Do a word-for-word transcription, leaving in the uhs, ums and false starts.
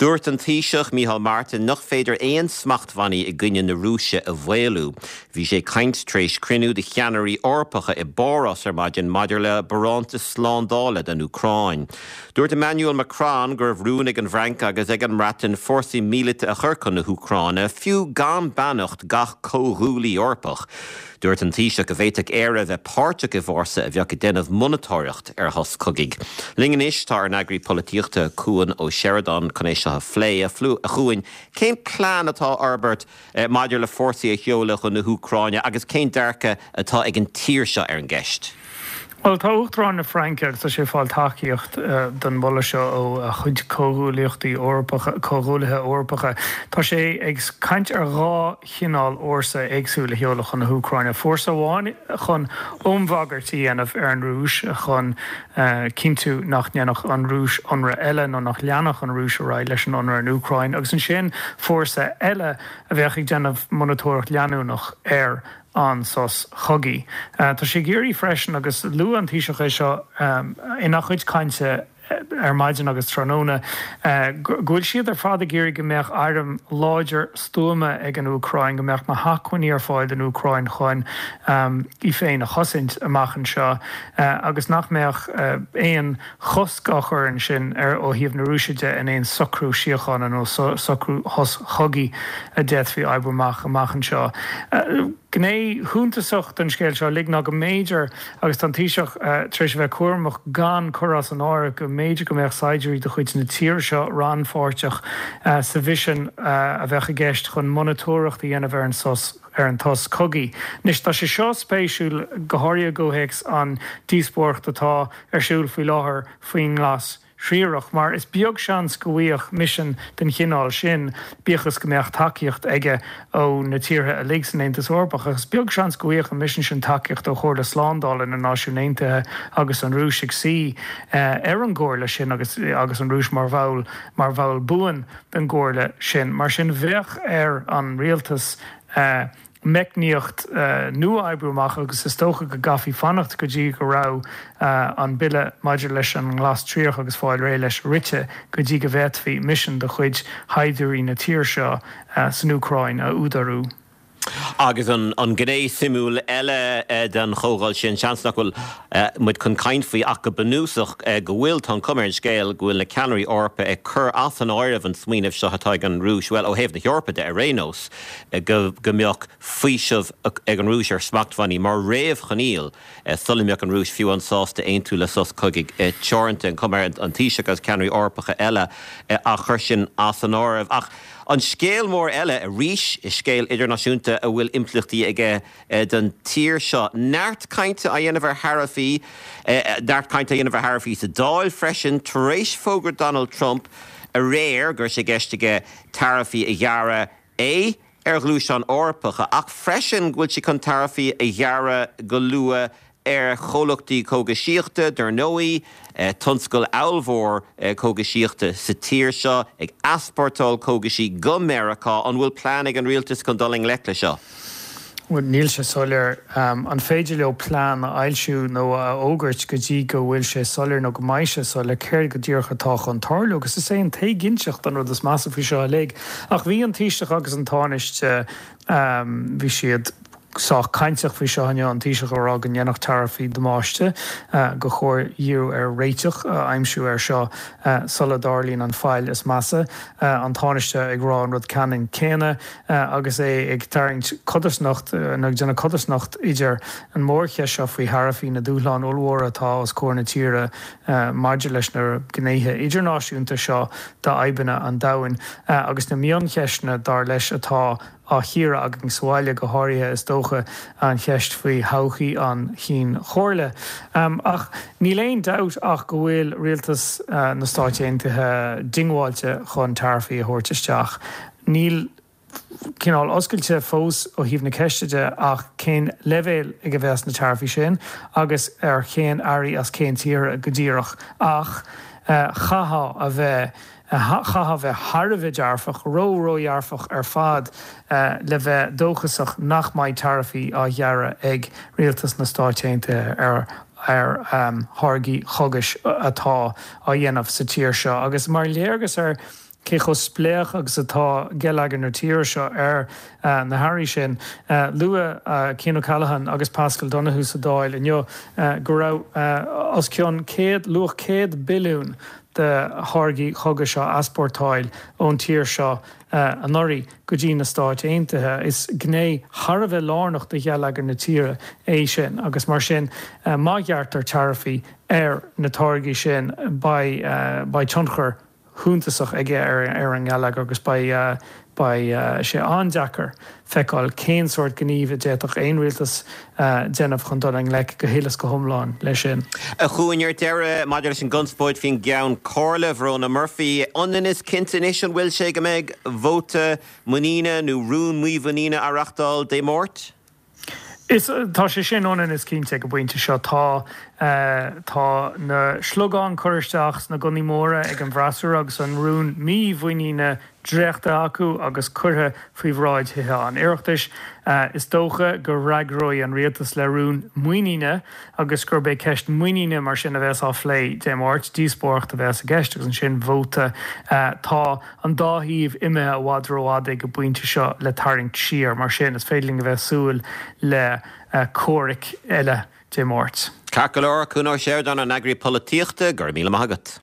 Dúirt an Taoiseach Micheál Martin nach féidir éon smachtmhainní i gcoinne na Rúise a bhfuilú. Bhí sé caint tréis crinú de cheannarí orpacha i bóras ar maidin maidir le baránta slándála den Ucráin. Dúirt Emmanuel Macron gur bhrúnig an Franca agus ag an mratin fórsaí mílite a churcan na Ucráine fiú gan bannacht gach cóthúlaí orpach. Dúirt an Taoiseach go bhféiteach éire bheith páirteach i bhórsa a bheadh déanamh monatóireacht ar thos cogaigh. Lingan is tá an agri polítíochta Cuan ó Sheridan chun é seo a phlé a flú a chuin céim plán atá Albert eh, maidir le fórsaí a cheola chun na Ucráine agus céim dearca atá ag an tír seo ar an gceist. Well, tá uchtrán na Franca agus tá sé fáil takeíocht uh, den bolla seo ó uh, chuid cóghúlaíochtaí orpacha, cóghúlathe orpacha. Tá sé ag caint ar rá chinál orsa agsúla heola chun na Ucráine. Fórsa bháin chun ómhagartaí anamh ar an rúis chun uh, cintú nach neannach an rúis onra eile nó nach leannach an rúis a raid leis an onra an Ucráin. Agus an sin fórsa eile a bheith ag déanamh monatóireacht leanúnach ar an sos chogi. Uh, tá sé géirí freisin agus lu an Taoiseach é seo um, ina chuid cainte ar maidin agus tróna. Uh, Gúil siad ar fád a géirí go mbeadh airm láidir stúma ag an Ucráin, go mbeadh na hacuiní ar fáil an Ucráin chuin um, i féin a chosint amachchan seo. Uh, agus nach mbeadh uh, éon choscachar an sin ar ó híomh na Rúiside in éon socrú siocháin nó so, socrú hos chogi a death fi aibrumach amachchan seo. Uh, Gné húntasocht an scéil seo lig ná go méidir agus an Taoiseach uh, tréis bheith cuairmach gan choras an ára go méidir go mbeadh saidirí do chuid na tír seo ran fáirteach uh, sa bhisin uh, a bheith a gceist chun monatóireacht a dhéanamh ar an sos ar an tos cogi. Nis tá sé seo spéisiúil gothairí góhéics an díospóireacht atá ar siúil faoi láthair faoin nglas Sríoch, mar is beag seans go bhíoch mission den chinál sin bíochas go mbeadh takeíocht aige ó na tíortha a lé san Aontas Orpach, agus beag seans go bhíoch an mission sin takeíocht ó chóir le slándála na náisiúnaithe agus an rúis ag sí uh, ar an gcóirla sin agus, agus an rúis mar bhail mar bhail buan den gcóirla sin. Mar sin bheadh ar an rialtas uh, mecníocht uh, nua aibrúmach agus is tócha go gafií fannacht go dtí go rá uh, an bille maidir leis an nglas tríoch agus fáil ré leis rite go dtí go bheithfí mission de chuid haidirí na tír seo uh, san Ucráin a údarú. Agus an, an gné simúil eile eh, den chógáil sin seansnach bhfuil eh, muid chun caint faoi ach go banúsach eh, go bhfuil tá cumar an scéil go bhfuil na ceannarí orpa ag chur as an áirimh an smaoinemh seo atá ag an rúis, well ó thaobh na heorpa de a rénos eh, go, go mbeadh faoiseamh ag an rúis ar smachtmhainní mar réamh chaníal eh, sulimbeadh an rúis fiú an sásta aon tú le sos cogaigh eh, teoranta an cumar an Taoiseach as ceannarí orpacha eile eh, a chur sin as an áirimh. Ach an scéal mór eile a ríis i scéal idirnáisiúnta a bhfuil implichtaí ige uh, den tír seo. Neart cainte a dhéanamh ar Harrafií, uh, neart cainte a dhéanamh ar Harrafií sa dáil freisin tar éis fógur Donald Trump a réir gur sé geistige tarafií a dheara é ar glúis an orpacha, ach freisin gúil si chun tarafií a dheara go lua ar cholachtaí cógasíochta dar nóí uh, tunscoil eilmhór uh, cógasíochta sa tír seo ag aspártáil cógasí go America an bhfuil plán ag an rialtas chun doling le lei seo. Well, níl sé solir um, an féidir leo plán a ailsiú nó a ógurt go dtí go bhfuil sé solir nó go maiise solir céir go dtíorchatá an tarlú, agus is é an taobh ginseacht an rud is measa faoi seo a lé. Ach bhí an Taoiseach agus an tánaiste um, bhí siad Sá caintach fao seo an Taoiseach ará an dhéanach tarafií damáiste uh, go chóir díú ar réiteach uh, aimsiú ar seo uh, solidárlín an fáil is massa uh, an tánaiste ag rá an rud canan céine uh, agus é ag taringt codasnacht uh, na déanana codasnacht idir an mórche seo faoi Harrafií na dúláán óhór atá as cóir na tíre uh, maidir leis na gnéithe idirnáisiúnta seo dá aibanna an dahain uh, agus na mioncheisna dar leis atá a híra agin sáile go háirithe is dócha an cheist faoi hachaí an chin chóirle. Um, ach ní léon doubt ach go bhfuil rialtas uh, na Stáit Aontaithe dingháilte chun tarafií a thuirteisteach. Níl cinál oscailte fós ó híomh na ceisteide ach cén levéil ag a bheits na tarafií sin agus ar chéan airí as cén tíre go ddíireach ach uh, chaá a bheith chaha bheith Harbheith dearfach, ró ró dearfach ar fad uh, le bheith dóchasach nach maiid tarafií á dheara ag rialtas na Stáit Aontaithe ar ar um, tháirgí chogas atá á dhéanamh sa tír seo. Agus mar léargus ar cé chu spléach agus atá gealagan ar tíir seo ar uh, na Harry sin uh, lua uh, Cian O'Callaghan agus Pascal Donoghue sa dáil inniu uh, go raibh uh, os cionn céad luach céad bilún de hágaí chugad seo aspórtáil ón tíir seo uh, an orí go dtí na Stáit Aontaithe is gné Har a bheith lárnach de gealagan na tíre é sin agus mar sin uh, má gheartar tarifaí ar na táirgí sin ba uh, tionchar húntasach ige ar, ar an gealag agus ba uh, ba uh, sé andeachar feicáil cén sort gníomh déach éon rialtas uh, déanamh chun dul an le go hélas go thomláin lei sin. A chuúinir deire maidir sin gunspóid fin geann cóla Verona Murphy onan is cinnte is an bhfuil sé go méid vóta muíine nó rún muomhaníine arachtáil dé mórt? Is tá sé sin onan is cínte go buinte seo tá uh, tá na slogán chuiristeach na guní móra ag an bhrasú agus an rún míomhhaoine dréachta acu agus curtha faoi bhráid hithe an iireachtais uh, is dócha gur raagróí an rialtas le rún muoine agus gur bé ceist muoine mar sin a bheits á phlé dé máirt díospócht a bheits a gceist agus an sin bhóta uh, tá an dáhíomh imime a bhádróáda go buinte seo le tairint siar mar sin is féidirling a bheith súil le uh, córic eile dé máirt. Carcolóra cúnar séir don an agri políochta gur míle magat.